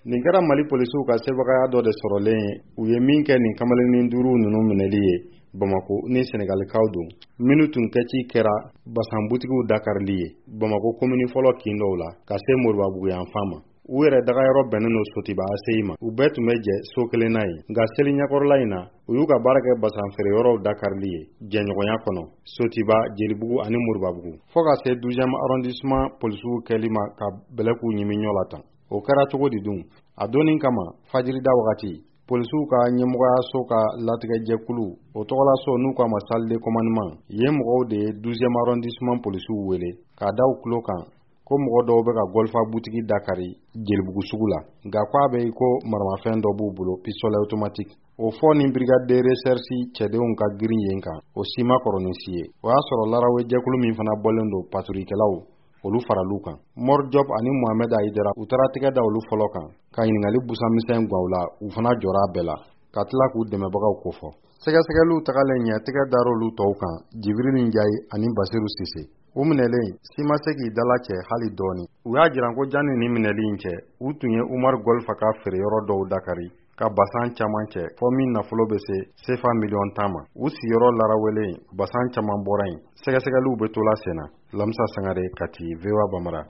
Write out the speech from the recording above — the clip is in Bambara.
nin kɛra Mali polisiw ka sebagaya dɔ de sɔrɔlen ye u ye min kɛ nin kamalenin duuru ninnu minɛli ye Bamako ni Senegalikaw don minnu tun kɛci kɛra basanbutigiw dakarili ye Bamako komini fɔlɔ kin dɔw la ka se Moribabugu yanfan ma u yɛrɛ dagayɔrɔ bɛnnen no Sotiba ACI ma u bɛɛ tun bɛ jɛ so kelen na ye nka seli ɲɛkɔrɔla in na u y'u ka baara kɛ basanfeere yɔrɔw dakarili ye jɛɲɔgɔnya kɔnɔ Sotiba Jelibugu ani Moribabugu fɔ ka se 12e arrondissement polisiw kɛli ma ka bɛlɛk'u ɲimi ɲɔ la tan o kɛra cogo di dun a donnin kama fajirida wagati polisiw ka ɲɛmɔgɔyaso ka latigɛjɛkulu o tɔgɔla so n'u k'a ma salle de commandement yen mɔgɔw de ye 12e arrondissement polisiw wele k'a da u tulo kan ko mɔgɔ dɔw bɛ ka golfa butigi dakari Jelibugu sugu la nka k'a bɛ ko maramafɛn dɔ b'u bolo pistolet automatique o fɔ ni brigade de recherche cɛdenw ka girin yen kan o si ma kɔrɔ ni si ye o y'a sɔrɔ larawejɛkulu min fana bɔlen don paturikɛlaw olu faral'u kan Mor Diop ani Mohamed Aïdara u taara tɛgɛ da olu fɔlɔ kan ka ɲininkali busanmisɛn gwaw la u fana jɔra bɛɛ la ka tila k'u dɛmɛbagaw kofɔ sɛgɛsɛgɛliw tagalen ɲɛ tɛgɛ dar'olu tɔw kan Jibril Njayi ani Basiru Sise u minɛlen si ma se k'i dala cɛ hali dɔɔni u y'a jiran ko janni ni minɛli in cɛ u tun ye Umar Golfa ka feere yɔrɔ dɔw dakari ka basan caman cɛ fɔ min nafolo bɛ se CFA miliyɔn 10 ma u siyɔrɔ larawelen basan caman bɔra yen sɛgɛsɛgɛliw bɛ tola senna Lamsa Sangare Kati VOA Bamara